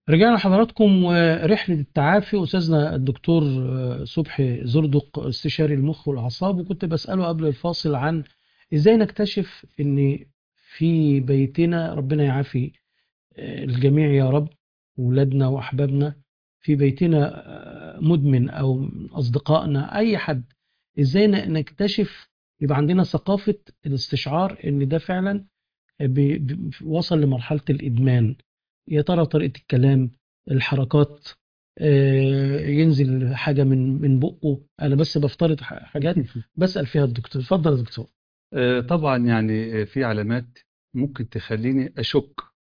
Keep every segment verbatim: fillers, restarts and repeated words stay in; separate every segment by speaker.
Speaker 1: رجعنا لحضراتكم ورحلة التعافي. أستاذنا الدكتور آه، صبحي زردق استشاري المخ والأعصاب، وكنت بسأله قبل الفاصل عن إزاي نكتشف إن في بيتنا، ربنا يعافي آه، الجميع يا رب، ولادنا وأحبابنا، في بيتنا آه، مدمن أو من أصدقائنا أي حد. إزاي ن- نكتشف، يبقى عندنا ثقافة الاستشعار إن ده فعلا بي- بي- وصل لمرحلة الإدمان. يا ترى طريقة الكلام، الحركات، آه، ينزل حاجة من من بقه. أنا بس بفترض ح- حاجات بسأل فيها الدكتور. اتفضل يا دكتور.
Speaker 2: آه، طبعا يعني آه، في علامات ممكن تخليني أشك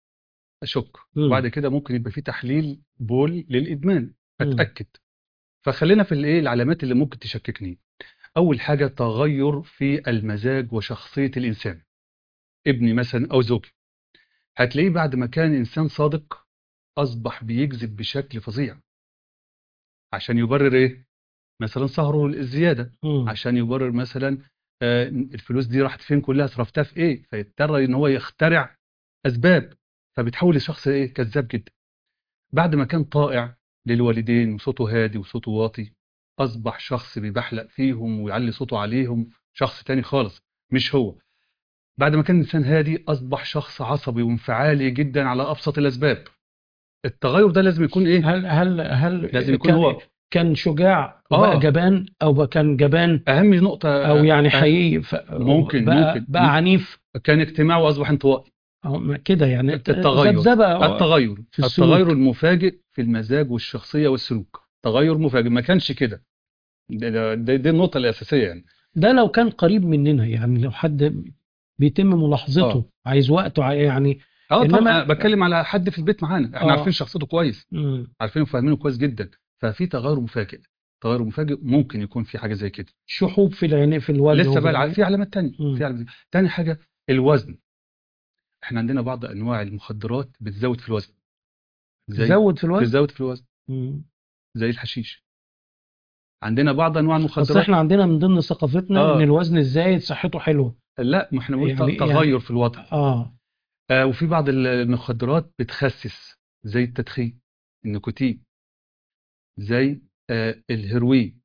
Speaker 2: أشك
Speaker 1: مم.
Speaker 2: وبعد كده ممكن يبقى في تحليل بول للإدمان
Speaker 1: مم.
Speaker 2: أتأكد. فخلينا في الإيه العلامات اللي ممكن تشككني. أول حاجة تغير في المزاج وشخصية الإنسان، ابني مثلا أو زوجي، هتلاقيه بعد ما كان إنسان صادق أصبح بيكذب بشكل فظيع عشان يبرر إيه؟ مثلا سهره الزيادة،
Speaker 1: مم.
Speaker 2: عشان يبرر مثلا آه، الفلوس دي راحت فين، كلها صرفتها في ايه، فيضطر ان هو يخترع اسباب، فبتحول لشخص ايه كذاب جدا. بعد ما كان طائع للوالدين وصوته هادي وصوته واطي، اصبح شخص بيبحلق فيهم ويعلي صوته عليهم، شخص تاني خالص مش هو. بعد ما كان انسان هادي اصبح شخص عصبي وانفعالي جدا على ابسط الاسباب. التغير ده لازم يكون ايه؟
Speaker 1: هل هل
Speaker 2: لازم
Speaker 1: هل
Speaker 2: يكون
Speaker 1: كان
Speaker 2: هو
Speaker 1: كان شجاع وبقى
Speaker 2: اه
Speaker 1: جبان، أو بقى كان جبان
Speaker 2: اهم نقطة.
Speaker 1: أو يعني
Speaker 2: آه
Speaker 1: حقيقي ف-
Speaker 2: ممكن
Speaker 1: بقى
Speaker 2: ممكن
Speaker 1: بقى عنيف
Speaker 2: كان اجتماعي واصبح انطوائي.
Speaker 1: أو كده، يعني ت-
Speaker 2: التغير
Speaker 1: ذبذبة
Speaker 2: التغير
Speaker 1: في
Speaker 2: التغير
Speaker 1: السلوك.
Speaker 2: المفاجئ في المزاج والشخصيه والسلوك، تغير مفاجئ ما كانش كده. ده- ده- ده- دي النقطه الاساسيه يعني.
Speaker 1: ده لو كان قريب مننا، يعني لو حد بيتم ملاحظته،
Speaker 2: اه
Speaker 1: عايز وقته، عاي- يعني.
Speaker 2: اه طبعا
Speaker 1: انما
Speaker 2: انا بتكلم على حد في البيت معانا احنا عارفين
Speaker 1: اه.
Speaker 2: شخصيته كويس،
Speaker 1: مم.
Speaker 2: عارفينه وفاهمينه كويس جدا، ففي تغير مفاجئ. تغير مفاجئ ممكن يكون في حاجه زي كده.
Speaker 1: شحوب في العينين، في الوجه
Speaker 2: لسه
Speaker 1: وفي
Speaker 2: بقى الع-
Speaker 1: العينين.
Speaker 2: في علامات تانية، في
Speaker 1: مم.
Speaker 2: علامات تاني حاجه. الوزن. احنا عندنا بعض انواع المخدرات بتزود في الوزن. زي
Speaker 1: تزود في الوزن.
Speaker 2: تزود في الوزن
Speaker 1: مم.
Speaker 2: زي الحشيش. عندنا بعض انواع
Speaker 1: اصل
Speaker 2: المخدرات.
Speaker 1: احنا عندنا من ضمن ثقافتنا ان
Speaker 2: اه
Speaker 1: الوزن الزايد صحته حلوه.
Speaker 2: لا، ما احنا بنقول ت-
Speaker 1: يعني
Speaker 2: تغير
Speaker 1: يعني
Speaker 2: في الوضع.
Speaker 1: اه.
Speaker 2: آه وفي بعض ال- المخدرات بتخسس، زي التدخين، النيكوتين، زي آه الهيروين،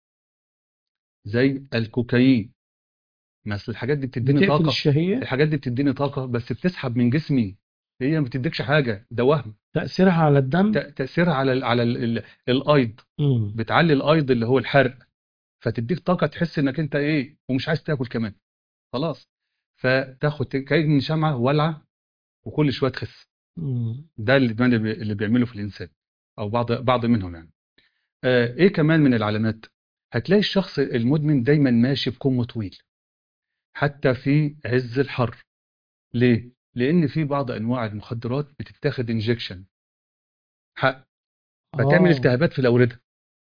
Speaker 2: زي الكوكايين. مثل الحاجات دي بتديني
Speaker 1: بتقفل
Speaker 2: طاقة.
Speaker 1: الشهيه.
Speaker 2: الحاجات دي بتديني طاقة بس بتسحب من جسمي، هي ما بتديكش حاجة، ده وهم.
Speaker 1: تاثيرها على
Speaker 2: ت-
Speaker 1: الدم.
Speaker 2: تأثيرها على ال على ال ال الايض،
Speaker 1: مم.
Speaker 2: بتعلي الايض اللي هو الحرق، فتديك طاقة تحس انك انت ايه ومش عايز تاكل كمان، خلاص. فتاخد كأن شمعة ولعة وكل شوية تخس.
Speaker 1: مم.
Speaker 2: ده الادمان اللي بي- اللي بيعمله في الانسان، او بعض بعض منهم يعني. آه ايه كمان من العلامات؟ هتلاقي الشخص المدمن دايما ماشي بكم طويل حتى في عز الحر. ليه؟ لان في بعض انواع المخدرات بتتاخد انجكشن حق، فتعمل
Speaker 1: اه.
Speaker 2: التهابات في الاورده،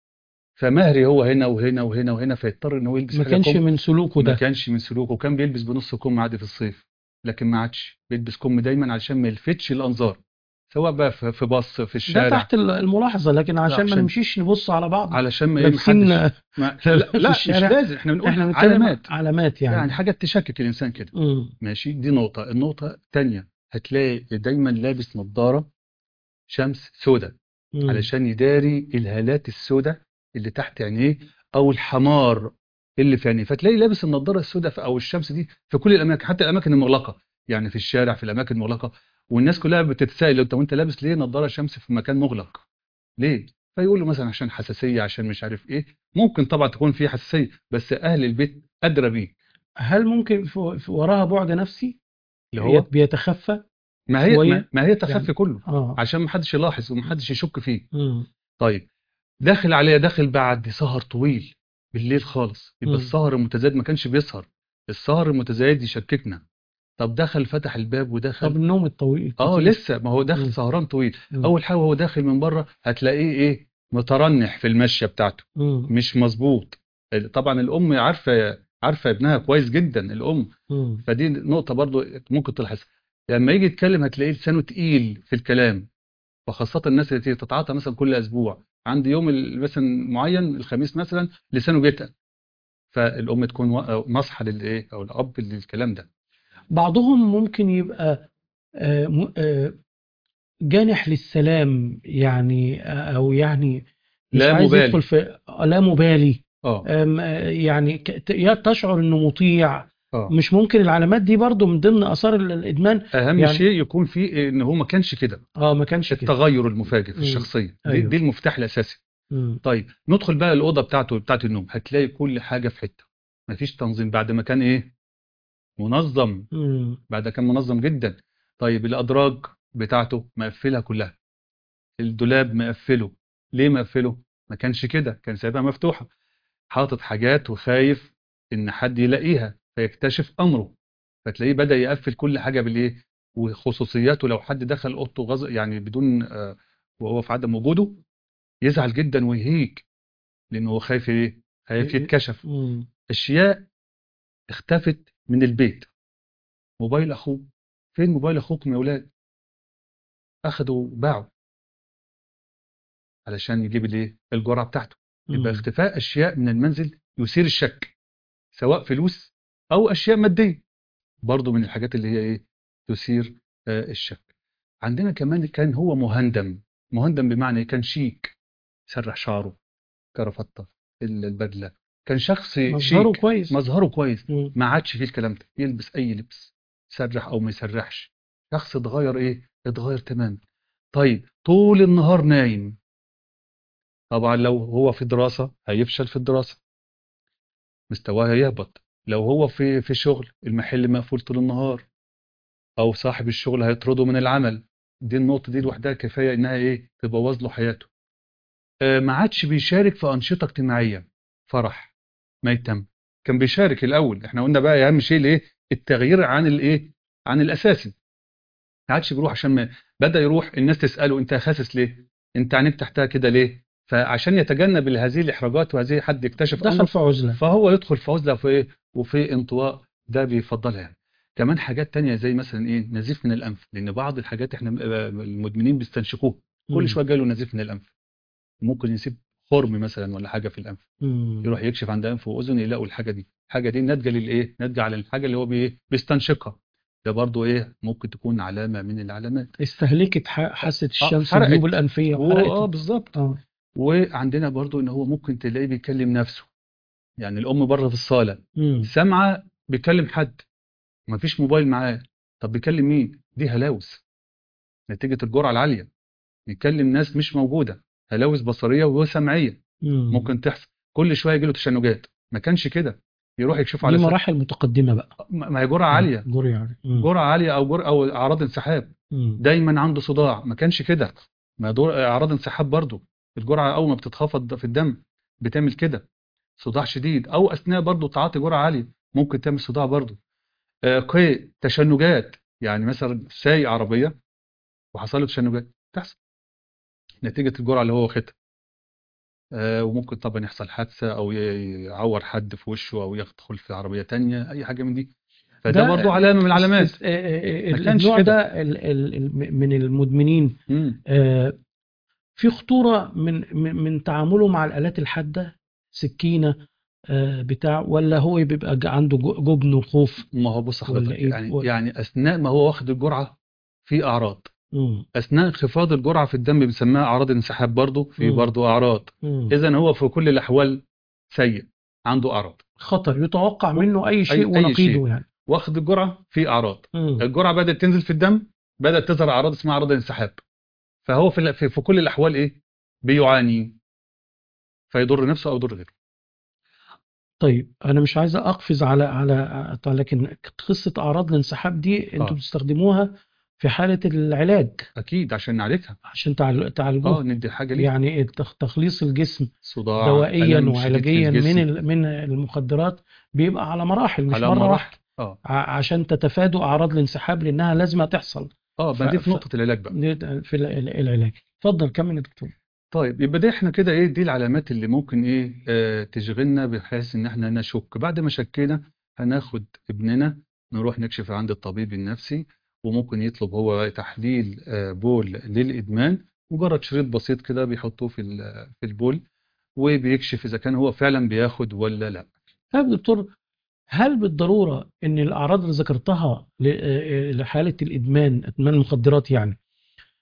Speaker 2: فمهري هو هنا وهنا وهنا وهنا، فيضطر ان هو يلبس
Speaker 1: ما
Speaker 2: حاجه
Speaker 1: كانش
Speaker 2: كم.
Speaker 1: من سلوكه
Speaker 2: ما
Speaker 1: ده.
Speaker 2: كانش من سلوكه، وكان بيلبس بنص كم عادي في الصيف، لكن ما عادش بيلبس كم دايما علشان ما يلفتش الانظار، سواء بقى في في باص في
Speaker 1: ده
Speaker 2: الشارع.
Speaker 1: تحت ال- الملاحظة، لكن عشان ما
Speaker 2: عشان
Speaker 1: نمشيش نبص على بعض
Speaker 2: علشان ما ايه
Speaker 1: لابسين
Speaker 2: محدش. ما لا
Speaker 1: في
Speaker 2: لا مش
Speaker 1: الشارع.
Speaker 2: لازم، احنا بنقول
Speaker 1: احنا بنتكلم
Speaker 2: علامات،
Speaker 1: علامات
Speaker 2: يعني
Speaker 1: يعني.
Speaker 2: حاجات تشكك الانسان كده.
Speaker 1: امم.
Speaker 2: ماشي، دي نقطة. النقطة التانية، هتلاقي دايما لابس نظارة شمس سوداء
Speaker 1: امم.
Speaker 2: علشان يداري الهالات السوداء اللي تحت عينيه، او الحمار اللي في عينيه، فتلاقي لابس النظارة السوداء في- او الشمس دي في كل الاماكن، حتى الاماكن المغلقة، يعني في الشارع، في الاماكن المغلقة. والناس كلها بتتسائل انت وانت لابس ليه نظارة شمس في مكان مغلق؟ ليه؟ فيقولوا مثلا عشان حساسية، عشان مش عارف ايه. ممكن طبعا تكون في حساسية، بس اهل البيت ادرى بيه.
Speaker 1: هل ممكن في في وراها بعد نفسي
Speaker 2: اللي
Speaker 1: يت-
Speaker 2: هو
Speaker 1: بيتخفى
Speaker 2: ما هي ما,
Speaker 1: شوية
Speaker 2: ما هي
Speaker 1: يعني؟
Speaker 2: تخفي كله،
Speaker 1: اه.
Speaker 2: عشان ما حدش يلاحظ وما حدش يشك فيه.
Speaker 1: امم.
Speaker 2: طيب، داخل عليا، داخل بعد سهر طويل بالليل خالص، يبقى
Speaker 1: امم.
Speaker 2: السهر المتزايد ما كانش بيسهر، السهر المتزايد يشككنا. طب دخل فتح الباب
Speaker 1: طب
Speaker 2: ودخل.
Speaker 1: النوم الطويل
Speaker 2: اه
Speaker 1: الكتير.
Speaker 2: لسه، ما هو داخل
Speaker 1: امم.
Speaker 2: سهران طويل.
Speaker 1: امم.
Speaker 2: اول حاجه هو داخل من بره هتلاقيه ايه، مترنح في المشيه بتاعته،
Speaker 1: امم.
Speaker 2: مش مظبوط. طبعا الام عارفه، عارفه ابنها كويس جدا الام.
Speaker 1: امم.
Speaker 2: فدي نقطه برضو ممكن تلاحظها. لما يجي يتكلم هتلاقيه لسانه تقيل في الكلام، وخاصه الناس اللي تيجي تتعاطى مثلا كل اسبوع، عند يوم ال- مثلا معين الخميس مثلا لسانه بيتقل، فالام تكون وا- ناصحه للايه او الاب للكلام ده.
Speaker 1: بعضهم ممكن يبقى آه م- آه جانح للسلام يعني، او يعني مش
Speaker 2: لا
Speaker 1: عايز يدخل
Speaker 2: مبالي.
Speaker 1: في لا مبالي.
Speaker 2: اه
Speaker 1: أم، آه، يعني ك- ت- يا تشعر انه مطيع.
Speaker 2: اه
Speaker 1: مش ممكن العلامات دي برضو من ضمن اثار ال- الادمان
Speaker 2: اهم
Speaker 1: يعني؟
Speaker 2: شيء يكون فيه ان هو ما كانش كده.
Speaker 1: اه ما كانش كده.
Speaker 2: التغير المفاجئ في
Speaker 1: امم.
Speaker 2: الشخصيه دي دي
Speaker 1: ايوه.
Speaker 2: المفتاح الاساسي.
Speaker 1: امم.
Speaker 2: طيب ندخل بقى الاوضه بتاعته بتاعت النوم، هتلاقي كل حاجه في حته، مفيش تنظيم بعد ما كان ايه منظم.
Speaker 1: امم.
Speaker 2: بعد كان منظم جدا. طيب الادراج بتاعته مقفلها كلها، الدولاب مقفله. ليه مقفله؟ ما كانش كده، كان سايبها مفتوحه، حاطط حاجات وخايف ان حد يلاقيها فيكتشف امره، فتلاقيه بدأ يقفل كل حاجه بالايه، وخصوصياته لو حد دخل اوضته غز... يعني بدون آه، وهو في عدم وجوده يزعل جدا ويهيج، لانه هو خايف ايه، خايف يتكشف.
Speaker 1: امم.
Speaker 2: اشياء اختفت من البيت. موبايل اخوه، فين موبايل اخوكم يا اولاد؟ اخدوا باعوا علشان يجيب الايه الجرعه بتاعته. يبقى
Speaker 1: امم.
Speaker 2: اختفاء اشياء من المنزل يثير الشك، سواء فلوس او اشياء ماديه، برضو من الحاجات اللي هي ايه تثير آه الشك. عندنا كمان كان هو مهندم. مهندم بمعنى إيه؟ كان شيك، سرح شعره، كرافته، ال- البدله، كان شخص
Speaker 1: مظهره
Speaker 2: شيك،
Speaker 1: كويس.
Speaker 2: مظهره كويس.
Speaker 1: امم.
Speaker 2: ما عادش فيه الكلام ده، يلبس اي لبس، سرح او ما يسرحش، شخص اتغير ايه، اتغير تماما. طيب طول النهار نايم، طبعا لو هو في دراسة هيفشل في الدراسة، مستواه هيهبط. لو هو في في شغل، المحل مقفول طول النهار، او صاحب الشغل هيطرده من العمل، دي النقطة دي لوحدها كفاية انها ايه تبوظ له حياته. آه ما عادش بيشارك في أنشطة اجتماعية، فرح، ميتم. كان بيشارك الاول، احنا قلنا بقى اهم شيء الايه التغيير عن الايه عن الاساسي. ما عادش بيروح عشان ما بدأ يروح الناس تسأله انت خاسس ليه، انت عينيك تحتها كده ليه، فعشان يتجنب هذه الاحراجات وهذه حد يكتشف
Speaker 1: دخل
Speaker 2: امره،
Speaker 1: في عزلة.
Speaker 2: فهو يدخل في عزله في ايه وفي انطواء، ده بيفضلها يعني. كمان حاجات تانية زي مثلا ايه نزيف من الانف، لان بعض الحاجات احنا آه، المدمنين بيستنشقوها، كل
Speaker 1: امم.
Speaker 2: شويه جاله نزيف من الانف، ممكن يسيب خرم مثلا ولا حاجه في الانف،
Speaker 1: امم.
Speaker 2: يروح يكشف عند انف واذن يلاقوا الحاجه دي، الحاجه دي ناتجه للايه، ناتجه على الحاجه اللي هو بي بيستنشقها. ده برضو ايه ممكن تكون علامه من العلامات.
Speaker 1: استهلكت ح- حاسة
Speaker 2: اه
Speaker 1: الشمس الجيوب
Speaker 2: حرقت،
Speaker 1: الأنفية
Speaker 2: واه
Speaker 1: وحرقته.
Speaker 2: بالظبط.
Speaker 1: اه.
Speaker 2: وعندنا برضو ان هو ممكن تلاقيه بيكلم نفسه، يعني الام بره في الصاله
Speaker 1: امم.
Speaker 2: سامعه بيكلم حد، مفيش موبايل معاه، طب بيكلم مين؟ دي هلاوس نتيجه الجرعه العاليه، بيكلم ناس مش موجوده، هلاوس بصريه وسمعيه
Speaker 1: امم.
Speaker 2: ممكن تحصل. كل شويه يجي له تشنجات، ما كانش كده، يروح يكشف
Speaker 1: دي
Speaker 2: على س...
Speaker 1: مراحل متقدمة بقى.
Speaker 2: ما هي جرعه
Speaker 1: اه
Speaker 2: عاليه،
Speaker 1: جري يعني. امم.
Speaker 2: جرعه عاليه او جرعه او اعراض انسحاب،
Speaker 1: امم.
Speaker 2: دايما عنده صداع، ما كانش كده، ما دور اعراض انسحاب برضو. الجرعه اول ما بتتخفض في الدم بتعمل كده، صداع شديد، او اثناء برضو تعاطي جرعه عاليه ممكن تعمل صداع برضو. آه، قيء، تشنجات، يعني مثلا سايق عربيه وحصل له تشنجات، تحصل نتيجه الجرعه اللي هو واخدها. آه، وممكن طبعا يحصل حادثه او ي- يعور حد في وشه او يدخل في عربيه تانية، اي حاجه من دي، فده
Speaker 1: ده
Speaker 2: برضو علامه من
Speaker 1: اس-
Speaker 2: العلامات.
Speaker 1: اس- آه، آه،
Speaker 2: ما كانش
Speaker 1: النوع
Speaker 2: كده.
Speaker 1: ده ال- ال- ال- من المدمنين.
Speaker 2: امم
Speaker 1: آه، في خطورة من من من تعامله مع الآلات الحادة، سكينة، آه، بتاع، ولا هو بيبقى ج- عنده جو- جبن وخوف،
Speaker 2: ما هو بص
Speaker 1: ولا
Speaker 2: حضرتك،
Speaker 1: ايه
Speaker 2: يعني
Speaker 1: ولا؟
Speaker 2: يعني اثناء ما هو واخد الجرعه في اعراض،
Speaker 1: مم.
Speaker 2: اثناء انخفاض الجرعه في الدم بنسميها اعراض انسحاب، برضو في
Speaker 1: مم.
Speaker 2: برضو اعراض.
Speaker 1: مم.
Speaker 2: اذا هو في كل الاحوال سيء، عنده اعراض،
Speaker 1: خطر يتوقع
Speaker 2: و-
Speaker 1: منه أي شيء
Speaker 2: اي اي
Speaker 1: ونقيضه
Speaker 2: شيء،
Speaker 1: يعني.
Speaker 2: واخد الجرعه في اعراض،
Speaker 1: مم.
Speaker 2: الجرعه بدات تنزل في الدم، بدات تظهر اعراض اسمها اعراض الانسحاب، فهو في في, في كل الاحوال ايه بيعاني، فيضر نفسه او يضر غيره.
Speaker 1: طيب أنا مش عايز أقفز على على طيب، لكن قصة أعراض الانسحاب دي أنتوا
Speaker 2: اه
Speaker 1: بتستخدموها في حالة العلاج
Speaker 2: اكيد عشان نعالجها.
Speaker 1: عشان تعال-
Speaker 2: اه
Speaker 1: تعالجوها.
Speaker 2: ندي حاجه ليها،
Speaker 1: يعني التخ- تخليص الجسم
Speaker 2: صداع،
Speaker 1: دوائيا
Speaker 2: الم شديد في
Speaker 1: وعلاجيا من
Speaker 2: الجسم،
Speaker 1: ال- من المخدرات بيبقى على مراحل مش
Speaker 2: على
Speaker 1: مرة واحدة،
Speaker 2: مراحل. اه
Speaker 1: ع- عشان تتفادوا أعراض الانسحاب لأنها لازم تحصل.
Speaker 2: اه
Speaker 1: ف...
Speaker 2: ما دي في
Speaker 1: ف...
Speaker 2: نقطه العلاج بقى.
Speaker 1: دي- في ال- ال- العلاج. اتفضل كمل يا دكتور.
Speaker 2: طيب يبقى ده احنا كده ايه، دي العلامات اللي ممكن ايه آه تشغلنا، بحيث ان احنا نشك. بعد ما شكينا هناخد ابننا نروح نكشف عند الطبيب النفسي، وممكن يطلب هو تحليل آه بول للإدمان، مجرد شريط بسيط كده بيحطوه في ال- في البول، وبيكشف إذا كان هو فعلا بياخد ولا لا.
Speaker 1: طيب دكتور، هل بالضرورة إن الأعراض اللي ذكرتها ل- آه، لحالة الإدمان، إدمان المخدرات يعني،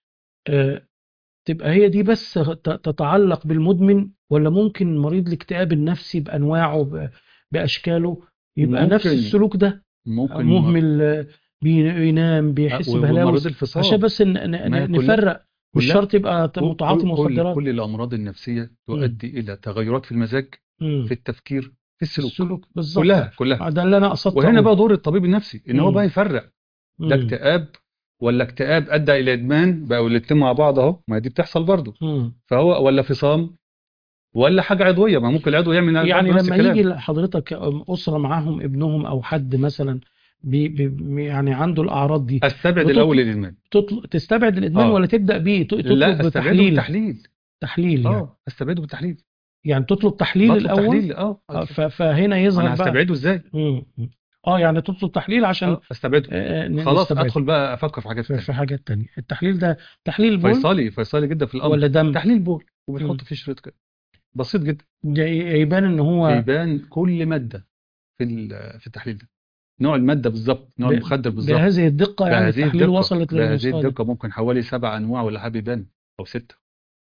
Speaker 1: آه، تبقى هي دي بس ت- تتعلق بالمدمن، ولا ممكن مريض الاكتئاب النفسي بأنواعه ب- بأشكاله يبقى نفس
Speaker 2: ممكن
Speaker 1: السلوك ده؟
Speaker 2: ممكن م-
Speaker 1: مهمل، آه، بينام
Speaker 2: أ-
Speaker 1: بيحس
Speaker 2: ومريض
Speaker 1: بهلاوس، عشان
Speaker 2: الفصام.
Speaker 1: بس ن-
Speaker 2: ما هي
Speaker 1: ن-
Speaker 2: كلها
Speaker 1: نفرق. مش
Speaker 2: كلها
Speaker 1: شرط يبقى
Speaker 2: كل
Speaker 1: متعاطي
Speaker 2: كل كل
Speaker 1: مخدرات.
Speaker 2: كل الأمراض النفسية
Speaker 1: مم.
Speaker 2: تؤدي إلى تغيرات في المزاج، في
Speaker 1: مم.
Speaker 2: التفكير، في السلوك.
Speaker 1: السلوك بالظبط.
Speaker 2: كلها كلها.
Speaker 1: ده اللي انا قصدت
Speaker 2: وهنا بقى
Speaker 1: اقوله.
Speaker 2: دور الطبيب النفسي ان هو بقى
Speaker 1: مم.
Speaker 2: يفرق ده
Speaker 1: مم.
Speaker 2: اكتئاب ولا اكتئاب ادى الى ادمان، بقوا الاتنين مع بعض اهو، ما دي بتحصل برضه.
Speaker 1: مم.
Speaker 2: فهو ولا فصام ولا حاجه عضويه، ما ممكن العضو يعمل
Speaker 1: يعني
Speaker 2: برضه نفس
Speaker 1: لما يجي
Speaker 2: الكلام.
Speaker 1: لحضرتك أسرة معاهم ابنهم أو حد مثلا بي بي يعني عنده الأعراض دي،
Speaker 2: استبعد الاول
Speaker 1: بتطلب
Speaker 2: الادمان.
Speaker 1: تطلب تستبعد الإدمان ولا
Speaker 2: اه
Speaker 1: تبدأ بيه ت-
Speaker 2: لا،
Speaker 1: تطلب
Speaker 2: استبعده
Speaker 1: تحليل؟
Speaker 2: بالتحليل.
Speaker 1: تحليل يعني.
Speaker 2: اه استبعده بالتحليل.
Speaker 1: يعني تطلب تحليل
Speaker 2: بطلب
Speaker 1: الأول.
Speaker 2: تحليل اه
Speaker 1: آه،
Speaker 2: أطلب.
Speaker 1: ف- فهنا يظهر
Speaker 2: انا
Speaker 1: بقى.
Speaker 2: هستبعده ازاي؟
Speaker 1: مم. اه يعني تطلب تحليل عشان
Speaker 2: اه استبعده.
Speaker 1: آه، ن-
Speaker 2: خلاص
Speaker 1: نستبعده.
Speaker 2: ادخل بقى افكر في حاجات
Speaker 1: في
Speaker 2: تانية.
Speaker 1: في حاجات تانية. التحليل ده تحليل بول
Speaker 2: فيصلي فيصلي جدا في الامر.
Speaker 1: ولا دم؟
Speaker 2: تحليل بول
Speaker 1: مم.
Speaker 2: وبتحط فيه شريط كده بسيط جدا.
Speaker 1: ي- يبان ان هو
Speaker 2: بيبان كل ماده في ال- في التحليل ده، نوع المادة بالظبط، نوع
Speaker 1: ب-
Speaker 2: المخدر بالظبط.
Speaker 1: بهذه الدقة، يعني
Speaker 2: بهذه
Speaker 1: التحليل
Speaker 2: الدقة
Speaker 1: وصلت
Speaker 2: بهذه
Speaker 1: للمستوى ده،
Speaker 2: الدقة ممكن حوالي سبع أنواع ولا حاجة بيبان، أو ستة.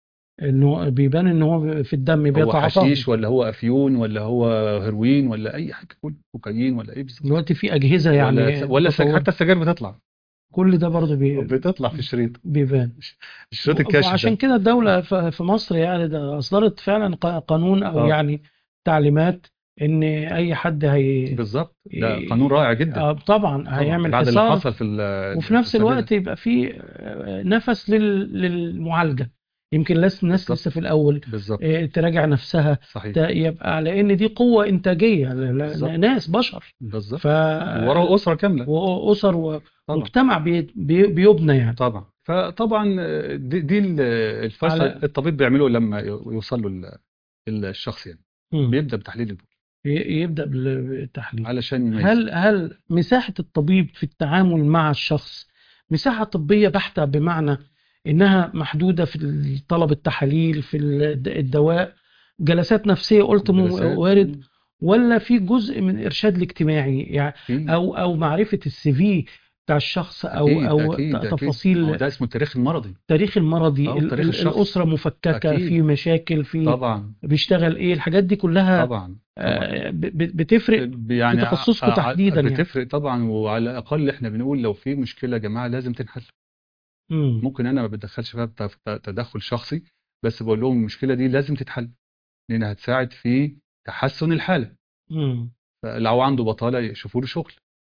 Speaker 1: انه بيبان ان هو في الدم
Speaker 2: هو
Speaker 1: بيتعاطاهم.
Speaker 2: حشيش ولا هو أفيون ولا هو هيروين ولا أي حاجة، كله كوكايين ولا إيه بالظبط.
Speaker 1: دلوقتي في أجهزة
Speaker 2: ولا س...
Speaker 1: يعني
Speaker 2: ولا سج...
Speaker 1: متطورة.
Speaker 2: حتى السجاير بتطلع
Speaker 1: كل ده برضه بي...
Speaker 2: بتطلع في الشريط،
Speaker 1: بيبان.
Speaker 2: الشريط
Speaker 1: و-
Speaker 2: الكاشف
Speaker 1: وعشان
Speaker 2: ده.
Speaker 1: كده الدولة ف- في مصر يعني ده أصدرت فعلا ق- قانون أو
Speaker 2: اه
Speaker 1: يعني تعليمات إن أي حد هي
Speaker 2: بالظبط، ده قانون رائع
Speaker 1: ي-
Speaker 2: جدا.
Speaker 1: آه، طبعا
Speaker 2: طبعا
Speaker 1: هيعمل
Speaker 2: بعد اللي
Speaker 1: حصار،
Speaker 2: حصل في
Speaker 1: وفي
Speaker 2: ال- في
Speaker 1: نفس
Speaker 2: السنة ده.
Speaker 1: الوقت يبقى في آه، نفس لل- للمعالجة. يمكن لسه الناس لسه
Speaker 2: بالظبط
Speaker 1: في الأول
Speaker 2: بالظبط
Speaker 1: آه، تراجع نفسها. ت-
Speaker 2: صحيح.
Speaker 1: يبقى لأن دي قوة إنتاجية، ل- ل-
Speaker 2: بالظبط
Speaker 1: ناس بشر.
Speaker 2: بالظبط.
Speaker 1: ف
Speaker 2: وراه أسرة كاملة.
Speaker 1: وأسر
Speaker 2: طبعا
Speaker 1: ومجتمع بي- بي- بيبنى يعني.
Speaker 2: طبعا. فطبعا دي, دي ال- الفيصل
Speaker 1: على
Speaker 2: الطبيب بيعمله لما يوصل له ال- ال- الشخص يعني،
Speaker 1: مم.
Speaker 2: بيبدأ بتحليل البول
Speaker 1: ي- يبدأ بال- بالتحليل.
Speaker 2: علشان يميز.
Speaker 1: هل هل مساحة الطبيب في التعامل مع الشخص مساحة طبية بحتة، بمعنى إنها محدودة في طلب التحاليل، في الد- الدواء، جلسات نفسية قلت مو-
Speaker 2: الجلسات
Speaker 1: وارد، ولا في جزء من الإرشاد الاجتماعي يعني،
Speaker 2: في.
Speaker 1: أو أو معرفة السي في بتاع الشخص، أو
Speaker 2: أكيد
Speaker 1: أو ت-
Speaker 2: أكيد أكيد، ما هو
Speaker 1: تفاصيل
Speaker 2: ده اسمه التاريخ المرضي.
Speaker 1: تاريخ المرضي،
Speaker 2: أو
Speaker 1: ال-
Speaker 2: تاريخ
Speaker 1: ال-
Speaker 2: الشخص.
Speaker 1: الأسرة مفككة في
Speaker 2: أكيد.
Speaker 1: مشاكل، في
Speaker 2: طبعا
Speaker 1: بيشتغل إيه، الحاجات دي كلها
Speaker 2: طبعا طبعا.
Speaker 1: آه، ب- ب- بتفرق
Speaker 2: ب-
Speaker 1: في
Speaker 2: يعني ع-
Speaker 1: تخصصكم
Speaker 2: ع-
Speaker 1: تحديدا يعني.
Speaker 2: بتفرق طبعا، وعلى الأقل إحنا بنقول لو في مشكلة يا جماعة لازم تنحل.
Speaker 1: امم.
Speaker 2: ممكن أنا ما بتدخلش فيها بت- ت- تدخل شخصي، بس بقول لهم المشكلة دي لازم تتحل، لأنها هتساعد في تحسن الحالة.
Speaker 1: امم.
Speaker 2: لو عنده بطالة يشوفوا له شغل،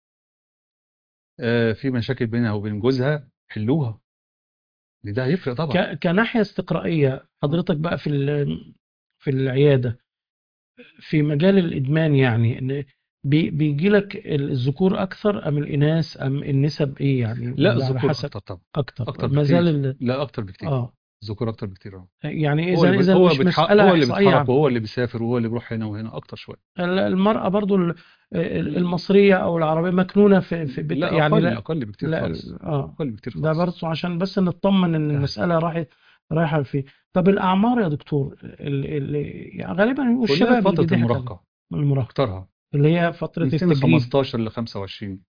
Speaker 2: آه، في مشاكل بينها وبين جوزها حلوها، لأن ده هيفرق طبعا.
Speaker 1: ك- كناحية استقرائية حضرتك بقى في ال- في العيادة، في مجال الإدمان، يعني إن بي- بيجي لك الذكور أكثر أم الإناث أم النسب إيه يعني،
Speaker 2: لا
Speaker 1: ولا على
Speaker 2: الذكور
Speaker 1: حسب؟
Speaker 2: أكتر طبعا.
Speaker 1: أكتر
Speaker 2: أكتر
Speaker 1: ما زال
Speaker 2: بكتير،
Speaker 1: ال...
Speaker 2: لا أكتر بكتير.
Speaker 1: آه
Speaker 2: الذكور أكتر بكتير أهو.
Speaker 1: يعني
Speaker 2: هو
Speaker 1: إذا
Speaker 2: اللي بي...
Speaker 1: إذا
Speaker 2: هو
Speaker 1: مش
Speaker 2: بيتح...
Speaker 1: مسألة
Speaker 2: هو اللي
Speaker 1: إحصائية
Speaker 2: بيتحرك
Speaker 1: عامة.
Speaker 2: وهو اللي بيسافر وهو اللي بيروح هنا وهنا أكتر شوية.
Speaker 1: ال- المرأة برضو ال- ال- المصرية أو العربية مكنونة في في بت...
Speaker 2: لا
Speaker 1: يعني
Speaker 2: أقل
Speaker 1: لا.
Speaker 2: أقل بكتير
Speaker 1: لا
Speaker 2: خالص.
Speaker 1: ال- آه
Speaker 2: أقل بكتير
Speaker 1: ده
Speaker 2: خالص.
Speaker 1: برضو عشان بس نطمن إن
Speaker 2: لا
Speaker 1: المسألة رايحة رايحة فيه. طب الأعمار يا دكتور، اللي اللي يعني غالبا
Speaker 2: كلها
Speaker 1: والشباب اللي
Speaker 2: فترة
Speaker 1: بيضحك عليه،
Speaker 2: المراهقة
Speaker 1: المراهقة،
Speaker 2: أكترها،
Speaker 1: اللي هي فترة
Speaker 2: من سن
Speaker 1: التجريب.
Speaker 2: خمستاشر ل خمسة وعشرين،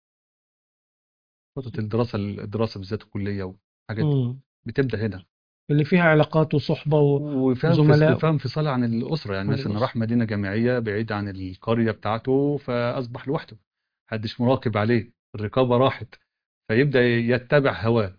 Speaker 2: فترة الدراسة الدراسة بالذات الكلية والحاجات دي
Speaker 1: مم.
Speaker 2: بتبدأ هنا.
Speaker 1: اللي فيها علاقات وصحبة و-
Speaker 2: وفاهم فص-
Speaker 1: وزملاء
Speaker 2: وفاهم انفصال عن الأسرة، يعني
Speaker 1: عن
Speaker 2: مثلا
Speaker 1: الأسرة.
Speaker 2: راح مدينة جامعية بعيد عن القرية بتاعته فأصبح لوحده، محدش مراقب عليه، الرقابة راحت، فيبدأ يتبع هواه.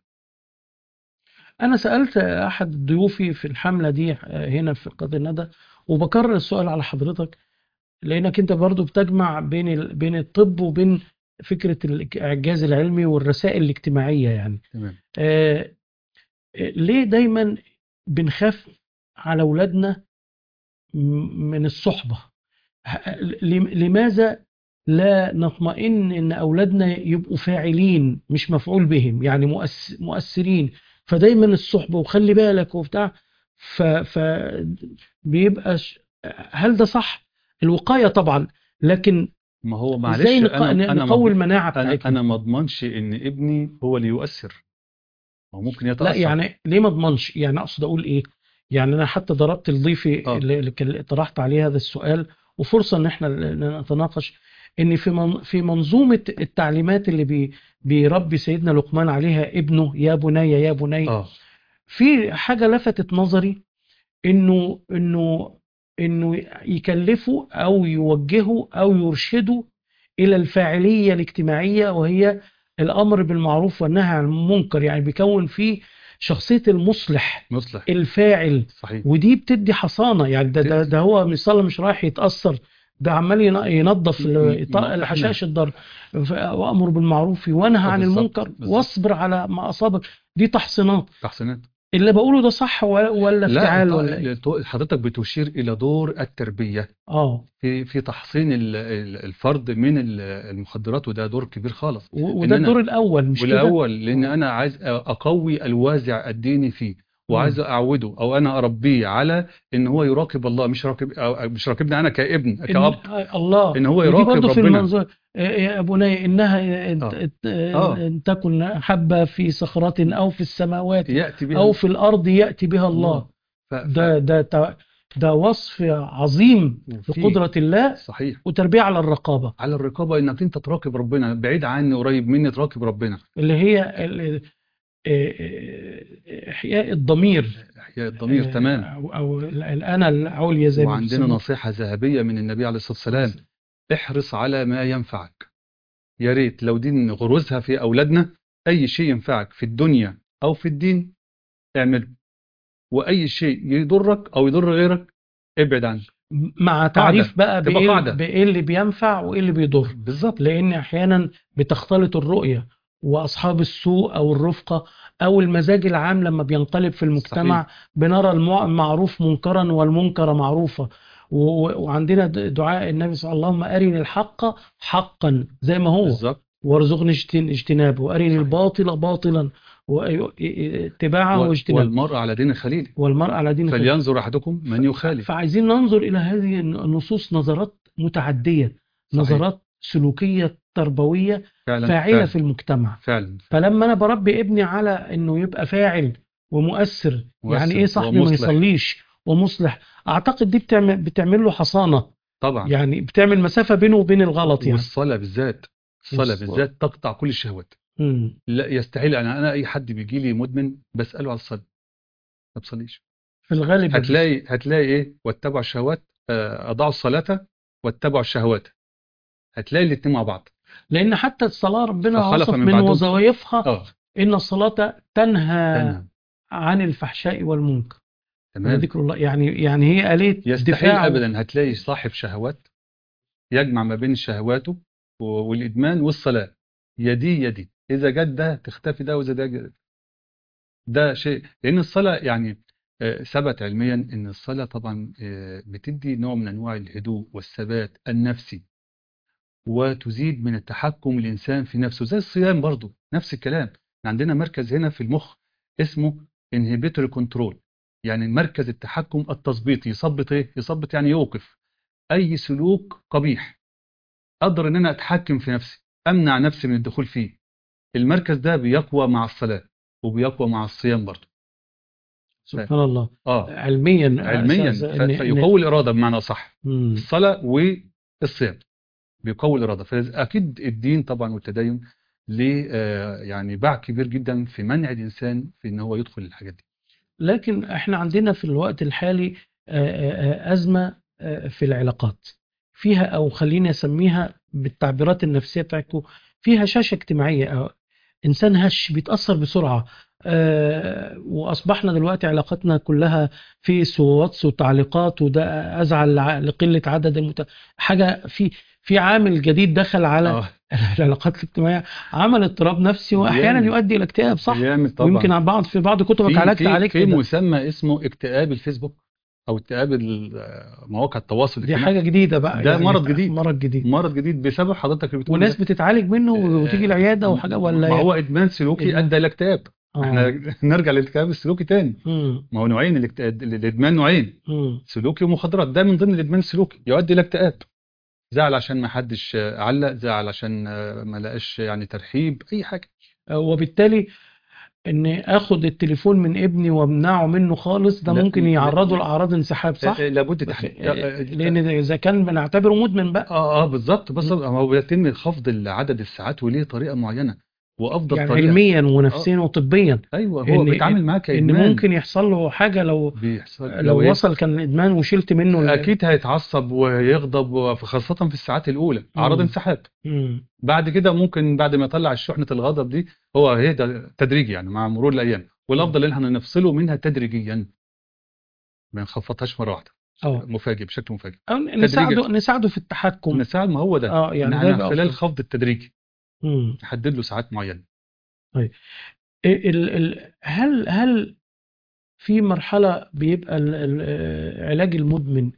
Speaker 1: أنا سألت أحد ضيوفي في الحملة دي آه، هنا في قاضي الندى، وبكرر السؤال على حضرتك، لأنك أنت برضو بتجمع بين ال... بين الطب وبين فكرة الإعجاز العلمي والرسائل الاجتماعية يعني.
Speaker 2: تمام.
Speaker 1: آه آه، ليه دايما بنخاف على أولادنا م- من الصحبة؟ ه- لم- لماذا لا نطمئن ان اولادنا يبقوا فاعلين مش مفعول بهم، يعني مؤس- مؤثرين؟ فدايما الصحبة وخلي بالك وبتاع، ف ف بيبقى ش- هل ده صح؟ الوقاية طبعا، لكن
Speaker 2: ما هو
Speaker 1: ازاي
Speaker 2: معلش
Speaker 1: نق-
Speaker 2: أنا أنا
Speaker 1: نقوي
Speaker 2: مض...
Speaker 1: المناعة
Speaker 2: أنا
Speaker 1: بتاعتهم؟
Speaker 2: أنا ما أضمنش إن ابني هو اللي يؤثر، هو ممكن
Speaker 1: لا
Speaker 2: يتأثر.
Speaker 1: يعني ليه ما اضمنش؟ يعني اقصد اقول ايه، يعني انا حتى ضربت لضيفي
Speaker 2: أه
Speaker 1: اللي اللي كان طرحت عليه هذا السؤال، وفرصه ان احنا ن- نتناقش، ان في من في منظومه التعليمات اللي بي بيربي سيدنا لقمان عليها ابنه، يا بني يا بني،
Speaker 2: أه
Speaker 1: في حاجة لفتت نظري، انه انه انه يكلفوا او يوجهوا او يرشدوا الى الفاعليه الاجتماعيه، وهي الامر بالمعروف والنهي عن المنكر. يعني بيكون فيه شخصيه المصلح
Speaker 2: مصلح.
Speaker 1: الفاعل،
Speaker 2: صحيح.
Speaker 1: ودي بتدي حصانه. يعني ده ده,
Speaker 2: تدي.
Speaker 1: ده هو مثال مش رايح يتاثر، ده عمال ين- ينظف
Speaker 2: م- م- ما احنا
Speaker 1: الحشائش الدار. ف- وامر بالمعروف وانهى
Speaker 2: آه،
Speaker 1: عن
Speaker 2: بالظبط
Speaker 1: المنكر
Speaker 2: بالظبط.
Speaker 1: واصبر على ما اصابك. دي تحصينات.
Speaker 2: تحسينات.
Speaker 1: اللي بقوله ده صح ولا ولا
Speaker 2: لا،
Speaker 1: افتعال
Speaker 2: ط-
Speaker 1: ولا ايه؟
Speaker 2: حضرتك بتشير إلى دور التربية
Speaker 1: اه.
Speaker 2: في في تحصين ال- ال- الفرد من ال- المخدرات، وده دور كبير خالص.
Speaker 1: و-
Speaker 2: ان
Speaker 1: وده الدور
Speaker 2: انا
Speaker 1: الاول مش كده؟
Speaker 2: والاول لان
Speaker 1: اه.
Speaker 2: انا عايز اقوي الوازع الديني فيه، وعايز
Speaker 1: مم.
Speaker 2: اعوده او انا اربيه على ان هو يراقب الله، مش راقب أو مش راقبني انا كابن
Speaker 1: إن
Speaker 2: كأب،
Speaker 1: آه، الله،
Speaker 2: ان هو
Speaker 1: ودي
Speaker 2: يراقب
Speaker 1: برضو في
Speaker 2: ربنا.
Speaker 1: المنظور. آه، يا بني إنها إن
Speaker 2: اه
Speaker 1: إن-
Speaker 2: اه
Speaker 1: إن تكن حبة في صخرة أو في السماوات
Speaker 2: ياتي
Speaker 1: أو
Speaker 2: بها
Speaker 1: في الأرض يأتي بها
Speaker 2: الله.
Speaker 1: الله.
Speaker 2: ف, ف
Speaker 1: ده ده تع- ده وصف عظيم
Speaker 2: وفي
Speaker 1: لقدرة الله،
Speaker 2: صحيح
Speaker 1: وتربية على الرقابة
Speaker 2: على الرقابه، انك انت تراقب ربنا، بعيد عني قريب مني تراقب ربنا.
Speaker 1: اللي هي ال- آه، آه، إحياء الضمير.
Speaker 2: احياء الضمير،
Speaker 1: آه،
Speaker 2: تمام.
Speaker 1: أو أو الأنا العليا زي ما
Speaker 2: وعندنا
Speaker 1: بيسموه.
Speaker 2: نصيحه ذهبيه من النبي عليه الصلاه والسلام: احرص على ما ينفعك. يا ريت لو دي نغرزها في أولادنا، أي شيء ينفعك في الدنيا أو في الدين اعمله، وأي شيء يضرك أو يضر غيرك ابعد عنه.
Speaker 1: مع
Speaker 2: قاعدة،
Speaker 1: تعريف بقى
Speaker 2: تبقى
Speaker 1: بايه
Speaker 2: قاعدة.
Speaker 1: بايه اللي بينفع وايه اللي بيضر.
Speaker 2: بالظبط.
Speaker 1: لان احيانا بتختلط الرؤية، واصحاب السوء او الرفقة او المزاج العام لما بينقلب في
Speaker 2: صحيح.
Speaker 1: المجتمع بنرى المع- المعروف منكرا والمنكر معروفا. و- وعندنا د- دعاء النبي صلى الله عليه وسلم: اللهم ارني الحق حقا زي ما هو،
Speaker 2: بالظبط.
Speaker 1: وارزقني اجتن- اجتنابه، وارني
Speaker 2: صحيح.
Speaker 1: الباطل باطلا واتباعه
Speaker 2: و-
Speaker 1: واجتنابه،
Speaker 2: والمرء على دين خليله،
Speaker 1: والمرء على دين خليله.
Speaker 2: فلينظر أحدكم من يخالف.
Speaker 1: فعايزين ننظر إلى هذه النصوص نظرات متعدية،
Speaker 2: صحيح.
Speaker 1: نظرات سلوكية تربوية
Speaker 2: فعلا
Speaker 1: فاعلة
Speaker 2: فعلا
Speaker 1: في المجتمع.
Speaker 2: فعلا.
Speaker 1: فلما أنا بربي ابني على إنه يبقى فاعل ومؤثر، يعني إيه
Speaker 2: مؤثر
Speaker 1: صاحبي ما
Speaker 2: ومصلح.
Speaker 1: يصليش ومصلح، أعتقد دي بتعمل, بتعمل له حصانة،
Speaker 2: طبعا.
Speaker 1: يعني بتعمل مسافة بينه وبين الغلط يعني.
Speaker 2: والصلاة بالذات، الصلاة
Speaker 1: والص-
Speaker 2: بالذات تقطع كل الشهوات.
Speaker 1: مم.
Speaker 2: لا يستحيل. أنا أنا أي حد بيجي لي مدمن بسأله على الصلاة، ما بتصليش.
Speaker 1: في الغالب بس.
Speaker 2: هتلاقي هتلاقي ايه؟ واتبعوا الشهوات، آه، اضاعوا الصلاة واتبعوا الشهوات. هتلاقي الاتنين مع بعض.
Speaker 1: لأن حتى الصلاة ربنا
Speaker 2: فخلف
Speaker 1: وصف
Speaker 2: من
Speaker 1: من
Speaker 2: بعدهم.
Speaker 1: وظائفها
Speaker 2: اه
Speaker 1: إن الصلاة تنهى
Speaker 2: تمام.
Speaker 1: عن الفحشاء والمنكر
Speaker 2: تمام.
Speaker 1: ولذكر الله. يعني يعني هي آلية
Speaker 2: يستحيل
Speaker 1: دفاع.
Speaker 2: ابدا هتلاقي صاحب شهوات يجمع ما بين شهواته و- والادمان والصلاة، يدي يدي، اذا جت ده تختفي ده، واذا ده جت- ده شيء. لان الصلاة يعني آه، ثبت علميا ان الصلاة طبعا آه، بتدي نوع من انواع الهدوء والثبات النفسي، وتزيد من التحكم الإنسان في نفسه. زي الصيام برضو نفس الكلام. عندنا مركز هنا في المخ اسمه inhibitory control، يعني مركز التحكم التظبيطي. يظبط ايه؟ يظبط يعني يوقف أي سلوك قبيح. أقدر إن أنا أتحكم في نفسي، أمنع نفسي من الدخول فيه. المركز ده بيقوى مع الصلاة وبيقوى مع الصيام برضو. ف...
Speaker 1: سبحان الله.
Speaker 2: آه
Speaker 1: علميا
Speaker 2: علميا
Speaker 1: أساس
Speaker 2: ف...
Speaker 1: إن إن
Speaker 2: فيقوي الإرادة بمعنى صح،
Speaker 1: مم.
Speaker 2: الصلاة والصيام بيقوي الإرادة. فأكيد الدين طبعا والتدين ليه آه، يعني باع كبير جدا في منع الإنسان في إن هو يدخل الحاجات دي.
Speaker 1: لكن إحنا عندنا في الوقت الحالي آه، آه، آه، أزمة آه، في العلاقات فيها، أو خليني أسميها بالتعبيرات النفسية بتاعتكم، فيها هشاشة اجتماعية. أو إنسان هش بيتأثر بسرعة. آه، وأصبحنا دلوقتي علاقاتنا كلها فيس وواتس وتعليقات، وده أزعل لع- لقلة عدد المت... حاجة في في عامل جديد دخل على
Speaker 2: اه
Speaker 1: العلاقات الاجتماعية، عمل اضطراب نفسي وأحيانا
Speaker 2: بيعمل
Speaker 1: يؤدي إلى اكتئاب، صح؟
Speaker 2: بيعمل
Speaker 1: ويمكن
Speaker 2: طبعا.
Speaker 1: عن بعض في بعض كتبك
Speaker 2: في
Speaker 1: عالجت
Speaker 2: في
Speaker 1: عليك
Speaker 2: في
Speaker 1: كده.
Speaker 2: مسمى اسمه اكتئاب الفيسبوك أو اكتئاب ال- آه، مواقع التواصل
Speaker 1: دي
Speaker 2: الاجتماعي.
Speaker 1: حاجة جديدة بقى
Speaker 2: ده
Speaker 1: يعني،
Speaker 2: مرض جديد،
Speaker 1: مرض جديد.
Speaker 2: مرض جديد بسبب حضرتك اللي بتقوله
Speaker 1: وناس
Speaker 2: ده.
Speaker 1: بتتعالج منه وتيجي
Speaker 2: آه،
Speaker 1: العيادة وحاجة
Speaker 2: ما
Speaker 1: ولا
Speaker 2: هو إدمان سلوكي
Speaker 1: إدمان؟
Speaker 2: أدى إلى اكتئاب. احنا
Speaker 1: اه.
Speaker 2: نرجع للاكتئاب السلوكي تاني.
Speaker 1: امم.
Speaker 2: ما هو نوعين الاكتئاب، الإدمان نوعين:
Speaker 1: امم.
Speaker 2: سلوكي ومخدرات. ده من ضمن الإدمان السلوكي، يؤدي إلى اكتئاب. زعل عشان ما حدش آه، علق، زعل عشان آه، ما لقاش يعني ترحيب، اي حاجه.
Speaker 1: وبالتالي ان اخد التليفون من ابني وامنعه منه خالص، ده
Speaker 2: لا
Speaker 1: ممكن
Speaker 2: لا
Speaker 1: يعرضه
Speaker 2: لا
Speaker 1: لاعراض انسحاب،
Speaker 2: آه، آه،
Speaker 1: صح؟
Speaker 2: لابد
Speaker 1: بخ...
Speaker 2: تحديد. اه اه
Speaker 1: لان اذا كان بنعتبره مدمن بقى.
Speaker 2: اه آه، بالظبط. بس
Speaker 1: مم.
Speaker 2: هو بيتم خفض عدد الساعات وليه طريقه معينه. وافضل
Speaker 1: يعني
Speaker 2: طريقه.
Speaker 1: علميا
Speaker 2: اه
Speaker 1: ونفسيا وطبيا
Speaker 2: ايوه، هو
Speaker 1: ان
Speaker 2: بيتعامل معاه
Speaker 1: ان
Speaker 2: كادمان.
Speaker 1: ممكن يحصل له حاجه لو
Speaker 2: بيحصل لو
Speaker 1: لو
Speaker 2: ايه،
Speaker 1: وصل كان الادمان وشلت منه ال...
Speaker 2: اكيد هيتعصب ويغضب، وخاصه في الساعات الاولى اعراض
Speaker 1: مم.
Speaker 2: انسحاب.
Speaker 1: مم.
Speaker 2: بعد كده ممكن بعد ما يطلع الشحنه الغضب دي هو هيهدى تدريجي يعني مع مرور الايام،
Speaker 1: مم.
Speaker 2: والافضل ان احنا نفصله منها تدريجيا، ما نخفضهاش مره واحده
Speaker 1: اه
Speaker 2: مفاجئ بشكل مفاجئ.
Speaker 1: أو
Speaker 2: تدريجي
Speaker 1: نساعده نساعده في التحكم.
Speaker 2: نساعد، ما هو ده
Speaker 1: اه
Speaker 2: ان
Speaker 1: يعني ده
Speaker 2: احنا
Speaker 1: يبقى
Speaker 2: خلال
Speaker 1: افضل.
Speaker 2: الخفض التدريجي
Speaker 1: مم.
Speaker 2: نحدد له ساعات معينه.
Speaker 1: طيب ال ال هل هل في مرحله بيبقى ال ال آه، علاج المدمن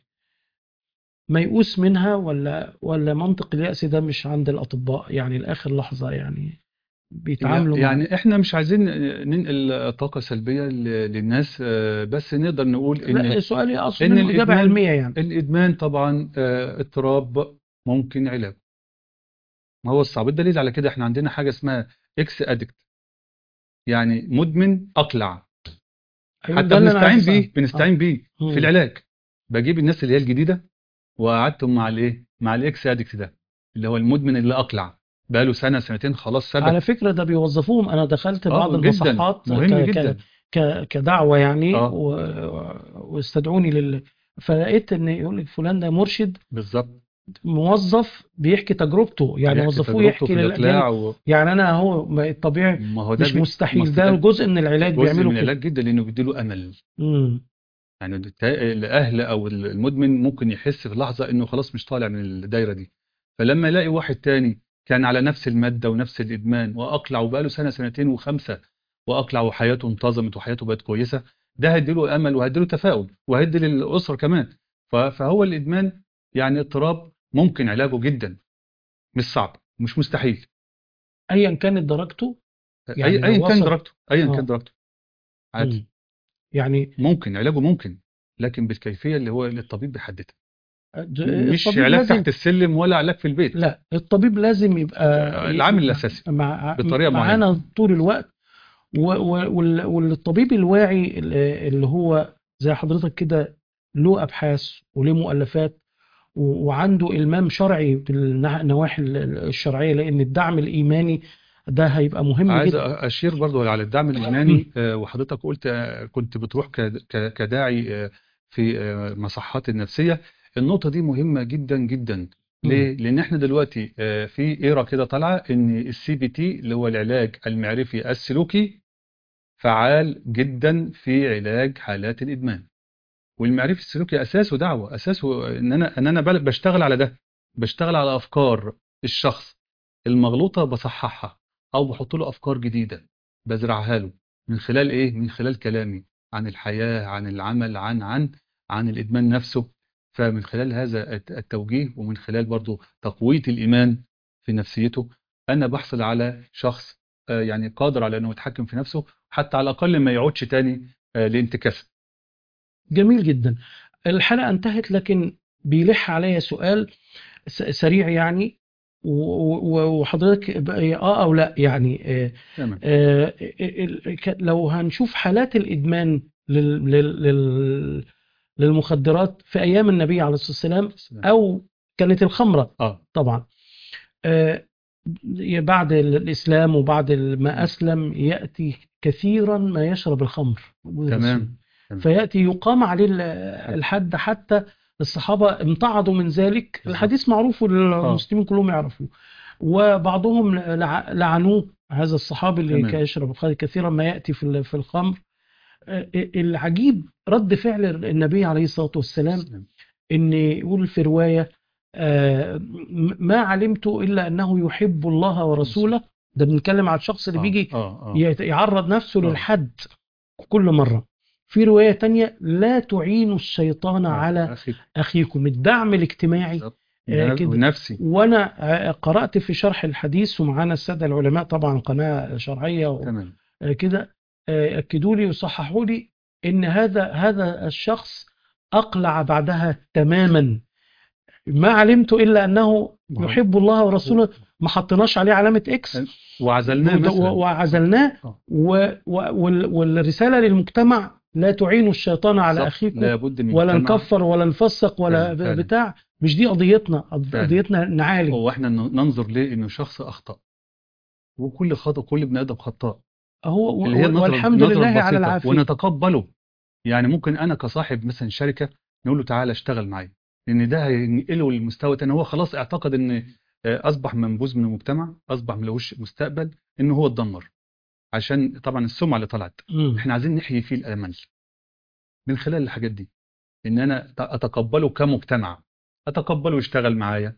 Speaker 1: ميؤوس منها، ولا ولا منطق اليأس ده مش عند الأطباء يعني لآخر لحظة يعني بيتعاملوا مع؟
Speaker 2: يعني احنا مش عايزين ننقل طاقه سلبيه ل- للناس، آه، بس نقدر نقول ان
Speaker 1: لا سؤالي أقصد
Speaker 2: ان
Speaker 1: منه إجابة
Speaker 2: الادمان
Speaker 1: علمية يعني.
Speaker 2: الادمان طبعا آه، اضطراب ممكن علاجه. ما هو الصعب الدليل على كده احنا عندنا حاجه اسمها اكس ادكت، يعني مدمن اقلع.
Speaker 1: أيوه
Speaker 2: حتى
Speaker 1: ده اللي أنا عايز
Speaker 2: بنستعين
Speaker 1: أسأله.
Speaker 2: بيه
Speaker 1: اه.
Speaker 2: بنستعين بيه في
Speaker 1: مم.
Speaker 2: العلاج. بجيب الناس اللي هي الجديده وقعدتهم مع الايه، مع الاكس ادكت ده اللي هو المدمن اللي اقلع بقاله سنه سنتين خلاص
Speaker 1: على
Speaker 2: ثبت.
Speaker 1: فكرة ده بيوظفوهم، أنا دخلت بعض
Speaker 2: اه جدا
Speaker 1: المصحات ك
Speaker 2: مهم
Speaker 1: ك
Speaker 2: جدا.
Speaker 1: ك كدعوة يعني
Speaker 2: اه
Speaker 1: و... واستدعوني لل فلقيت إن يقول لك فلان ده مرشد
Speaker 2: بالظبط،
Speaker 1: موظف بيحكي تجربته، يعني
Speaker 2: بيحكي
Speaker 1: وظفوه
Speaker 2: تجربته في
Speaker 1: يحكي للأجيال.
Speaker 2: الاقلاع و...
Speaker 1: يعني أنا هو ما- الطبيعي
Speaker 2: ما هو ده
Speaker 1: مش
Speaker 2: بي...
Speaker 1: مستحيل، ده
Speaker 2: مست...
Speaker 1: جزء من العلاج
Speaker 2: جزء
Speaker 1: بيعملوا
Speaker 2: من
Speaker 1: كده.
Speaker 2: العلاج جدا لانه بيديله امل.
Speaker 1: امم.
Speaker 2: يعني الت- الاهل او المدمن ممكن يحس في لحظه انه خلاص مش طالع من الدايره دي، فلما يلاقي واحد تاني كان على نفس الماده ونفس الادمان واقلع وبقاله سنه سنتين وخمسه واقلع وحياته انتظمت وحياته بقت كويسه، ده هيديله امل وهيديله تفاؤل وهيدي للاسره كمان. ف- فهو الادمان يعني اضطراب ممكن علاجه جدا، مش صعب مش مستحيل.
Speaker 1: ايا كانت درجته،
Speaker 2: اي
Speaker 1: يعني
Speaker 2: ايا
Speaker 1: لو
Speaker 2: كان
Speaker 1: وصل.
Speaker 2: درجته، ايا كان
Speaker 1: اه.
Speaker 2: درجته عادي.
Speaker 1: امم. يعني
Speaker 2: ممكن علاجه ممكن، لكن بالكيفيه اللي هو اللي الطبيب بيحددها،
Speaker 1: د-
Speaker 2: مش
Speaker 1: الطبيب
Speaker 2: علاج
Speaker 1: لازم.
Speaker 2: تحت السلم ولا علاج في البيت.
Speaker 1: لا الطبيب لازم يبقى
Speaker 2: آه،
Speaker 1: ي-
Speaker 2: العامل الاساسي
Speaker 1: مع
Speaker 2: بطريقه معينه.
Speaker 1: معانا طول الوقت. و- و- وال- والطبيب الواعي اللي اللي هو زي حضرتك كده له ابحاث وله مؤلفات و- وعنده إلمام شرعي في النح- النواحي ال- الشرعية، لأن الدعم الإيماني ده هيبقى مهم
Speaker 2: عايز
Speaker 1: جدا.
Speaker 2: اشير برضو على الدعم الايماني، آه، وحضرتك قلت آه، كنت بتروح ك- ك- كداعي آه، في آه، مصحات النفسيه. النقطه دي مهمه جدا جدا.
Speaker 1: مم.
Speaker 2: ليه؟ لان احنا دلوقتي آه، في ايرا كده طالعه ان السي بي تي اللي هو العلاج المعرفي السلوكي فعال جدا في علاج حالات الادمان. والمعرفي السلوكي اساسه دعوه، اساسه ان انا ان انا بل- بشتغل على ده، بشتغل على افكار الشخص المغلوطه بصححها، او بحط له افكار جديده بزرعها له من خلال ايه، من خلال كلامي عن الحياه عن العمل عن عن عن الادمان نفسه. فمن خلال هذا الت- التوجيه ومن خلال برضو تقويه الايمان في نفسيته انا بحصل على شخص آه، يعني قادر على انه يتحكم في نفسه، حتى على الاقل ما يعودش تاني آه، لانتكاسه.
Speaker 1: جميل جدا. الحلقة انتهت، لكن بيلح عليا سؤال س- سريع يعني، و- و- وحضرتك بقى اه او لا يعني آه،
Speaker 2: تمام.
Speaker 1: آه، ال- ك- لو هنشوف حالات الإدمان لل- لل- لل- للمخدرات في أيام النبي عليه الصلاة والسلام،
Speaker 2: السلام.
Speaker 1: أو كانت الخمرة
Speaker 2: اه
Speaker 1: طبعا. آه، بعد الإسلام وبعد ما
Speaker 2: م.
Speaker 1: أسلم يأتي كثيرا ما يشرب الخمر موجودة في السوق،
Speaker 2: تمام تمام.
Speaker 1: فيأتي يقام عليه ال-
Speaker 2: حد
Speaker 1: الحد، حتى الصحابة امتعضوا من ذلك.
Speaker 2: بالظبط.
Speaker 1: الحديث معروف
Speaker 2: اه
Speaker 1: والمسلمين كلهم يعرفوه. وبعضهم لع- لعنوه، هذا الصحابي اللي كان
Speaker 2: تمام.
Speaker 1: يشرب الخمر كثيرا ما يأتي في ال- في الخمر. آه، العجيب رد فعل النبي عليه الصلاة والسلام،
Speaker 2: السلام.
Speaker 1: ان يقول في رواية آه، م- ما علمت إلا أنه يحب الله
Speaker 2: بالظبط.
Speaker 1: ورسوله. ده بنتكلم على الشخص اللي
Speaker 2: اه
Speaker 1: بيجي
Speaker 2: اه اه
Speaker 1: يت- يعرض نفسه
Speaker 2: اه
Speaker 1: للحد كل مرة. في رواية تانية لا تعينوا الشيطان
Speaker 2: على
Speaker 1: على
Speaker 2: اخيكم.
Speaker 1: أخيكم، الدعم الاجتماعي
Speaker 2: بالظبط.
Speaker 1: آه،
Speaker 2: ن-
Speaker 1: كده.
Speaker 2: ونفسي.
Speaker 1: وأنا آه، قرأت في شرح الحديث، ومعانا السادة العلماء طبعا قناة شرعية
Speaker 2: تمام.
Speaker 1: وكده أكدوا لي وصححوا لي إن هذا هذا الشخص أقلع بعدها تماما. ما علمت إلا أنه
Speaker 2: ما هو
Speaker 1: يحب الله
Speaker 2: هو-
Speaker 1: ورسوله، ما حطيناش عليه علامة إكس
Speaker 2: وعزلناه
Speaker 1: ود-
Speaker 2: مثلا.
Speaker 1: وعزلناه.
Speaker 2: اه
Speaker 1: و- و- وال- والرسالة للمجتمع لا تعينوا الشيطان على
Speaker 2: بالظبط،
Speaker 1: أخيكم،
Speaker 2: لابد من
Speaker 1: ولا
Speaker 2: مجتمع.
Speaker 1: نكفر ولا نفسق ولا
Speaker 2: فعلا
Speaker 1: ب-
Speaker 2: فعلا
Speaker 1: بتاع. مش دي قضيتنا،
Speaker 2: فعلا.
Speaker 1: قضيتنا نعالج.
Speaker 2: هو احنا ن- ننظر ليه انه شخص اخطأ، وكل خطأ كل ابن آدم خطاء،
Speaker 1: هو
Speaker 2: اللي هي
Speaker 1: و- و-
Speaker 2: النظرة
Speaker 1: والحمد
Speaker 2: النظرة
Speaker 1: لله على
Speaker 2: البسيطة
Speaker 1: العافية.
Speaker 2: ونتقبله. يعني ممكن أنا كصاحب مثلا شركة نقول له تعالى اشتغل معايا، لأن ده هينقله للمستوى تاني. هو خلاص اعتقد إن آه، أصبح منبوذ من المجتمع، أصبح ملوش مستقبل، إن هو اتدمر عشان طبعا السمعة اللي طلعت.
Speaker 1: مم.
Speaker 2: إحنا عايزين نحيي فيه الأمل من خلال الحاجات دي، إن أنا أتقبله كمجتمع، أتقبله يشتغل معايا،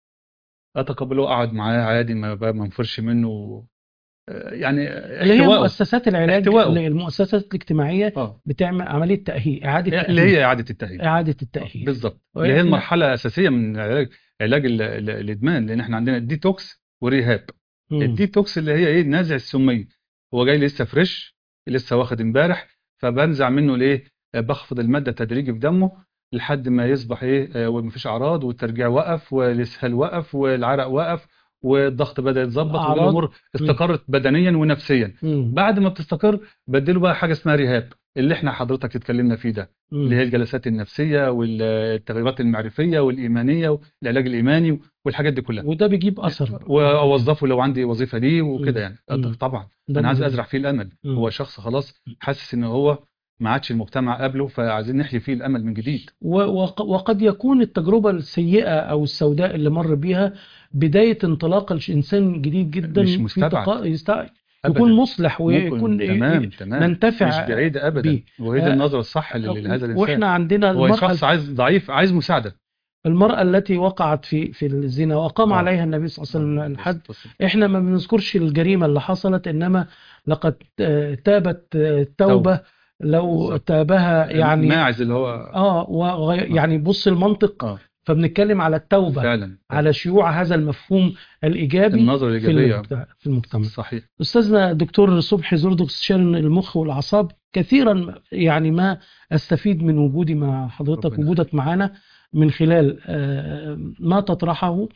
Speaker 2: أتقبله أقعد معاه عادي، ما ما منفرش منه، آه، يعني
Speaker 1: اللي هي
Speaker 2: احتوائه
Speaker 1: مؤسسات العلاج،
Speaker 2: احتوائه
Speaker 1: اللي المؤسسات الاجتماعية
Speaker 2: اه
Speaker 1: بتعمل عملية تأهيل، إعادة
Speaker 2: اللي
Speaker 1: تأهيل،
Speaker 2: هي إعادة التأهيل.
Speaker 1: إعادة
Speaker 2: اه
Speaker 1: التأهيل.
Speaker 2: بالظبط، اللي هي
Speaker 1: وإحنا
Speaker 2: المرحلة الأساسية من علاج علاج ال- ال- الإدمان، لأن احنا عندنا الديتوكس والريهاب.
Speaker 1: مم.
Speaker 2: الديتوكس اللي هي ايه، نازع السمية، هو جاي لسه فريش، لسه واخد امبارح، فبنزع منه الايه، آه، بخفض المادة تدريجي في دمه لحد ما يصبح ايه، آه، ومفيش أعراض، والترجيع وقف، والإسهال وقف، والعرق وقف، والضغط بدأ يتظبط،
Speaker 1: الأعراض.
Speaker 2: والأمور
Speaker 1: مم.
Speaker 2: استقرت بدنيا ونفسيا.
Speaker 1: مم.
Speaker 2: بعد ما بتستقر بديله بقى حاجة اسمها ريهاب، اللي احنا حضرتك اتكلمنا فيه ده، اللي
Speaker 1: مم.
Speaker 2: هي الجلسات النفسية والتغيرات المعرفية والإيمانية والعلاج الإيماني والحاجات دي كلها.
Speaker 1: وده بيجيب أثر يعني.
Speaker 2: واوظفه لو عندي وظيفه ليه وكده
Speaker 1: مم.
Speaker 2: يعني.
Speaker 1: مم.
Speaker 2: طبعا
Speaker 1: ده
Speaker 2: انا عايز
Speaker 1: مهم.
Speaker 2: ازرع فيه الامل.
Speaker 1: مم.
Speaker 2: هو شخص خلاص حاسس ان هو ما عادش المجتمع قابله، فعايزين نحيي فيه الامل من جديد.
Speaker 1: و- وق- وقد يكون التجربة السيئة أو السوداء اللي مر بيها بداية انطلاق إنسان جديد
Speaker 2: مش
Speaker 1: جدا في
Speaker 2: مستبعد
Speaker 1: تقا... يست... يكون
Speaker 2: ابدا،
Speaker 1: مصلح ويكون
Speaker 2: ممكن،
Speaker 1: ي- ي-
Speaker 2: تمام تمام، مش
Speaker 1: ننتفع
Speaker 2: بعيد ابدا،
Speaker 1: به.
Speaker 2: وهي دي
Speaker 1: آه،
Speaker 2: النظره الصح ل- لهذا الانسان.
Speaker 1: وإحنا عندنا
Speaker 2: هو
Speaker 1: المرأة
Speaker 2: شخص عايز ضعيف، عايز مساعده.
Speaker 1: المرأة التي وقعت في في الزنا وأقام
Speaker 2: اه
Speaker 1: عليها النبي صلى الله عليه وسلم
Speaker 2: عليه الصلاة
Speaker 1: الحد.
Speaker 2: والسلام.
Speaker 1: إحنا ما بنذكرش الجريمة اللي حصلت، إنما لقد آه، تابت آه،
Speaker 2: توبه
Speaker 1: توبة لو
Speaker 2: بالظبط.
Speaker 1: تابها يعني.
Speaker 2: ماعز اللي هو
Speaker 1: اه وغي...
Speaker 2: اه
Speaker 1: يعني بص المنطق،
Speaker 2: اه
Speaker 1: فبنتكلم على التوبة،
Speaker 2: فعلا فعلا
Speaker 1: على شيوع هذا المفهوم الإيجابي
Speaker 2: النظره
Speaker 1: في
Speaker 2: الايجابيه
Speaker 1: المجتمع في المجتمع.
Speaker 2: صحيح.
Speaker 1: أستاذنا الدكتور صبحي زردق، استشاري المخ والأعصاب، كثيرا يعني ما أستفيد من وجودي مع حضرتك،
Speaker 2: ربنا
Speaker 1: وجودك
Speaker 2: يخليك.
Speaker 1: معنا من خلال آه، ما تطرحه،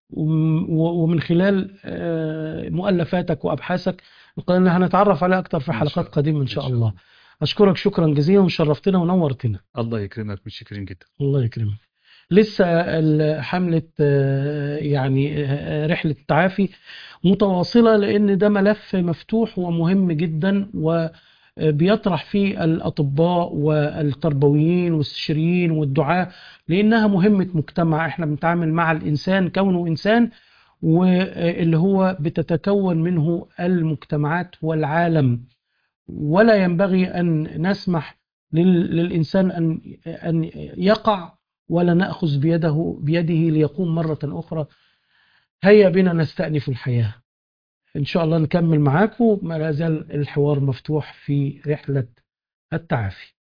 Speaker 1: وم- ومن خلال آه، مؤلفاتك وأبحاثك. قلنا هنتعرف عليها أكثر في
Speaker 2: ان
Speaker 1: حلقات
Speaker 2: شاء الله
Speaker 1: قادمة إن
Speaker 2: ان
Speaker 1: شاء
Speaker 2: شاء
Speaker 1: الله.
Speaker 2: الله.
Speaker 1: أشكرك شكرا جزيلا، وشرفتنا ونورتنا.
Speaker 2: الله يكرمك، متشكرين جدا.
Speaker 1: الله يكرمك. لسه ال- حملة آه، يعني آه، رحلة التعافي متواصلة، لأن ده ملف مفتوح ومهم جدا، وبيطرح فيه الأطباء والتربويين والاستشاريين والدعاة، لأنها مهمة مجتمع. احنا بنتعامل مع الإنسان كونه إنسان، واللي هو بتتكون منه المجتمعات والعالم، ولا ينبغي أن نسمح لل- للإنسان أن أن يقع، ولا نأخذ بيده بيده ليقوم مرة أخرى. هيا بنا نستأنف الحياة. إن شاء الله نكمل معاكم، ما زال الحوار مفتوح في رحلة التعافي.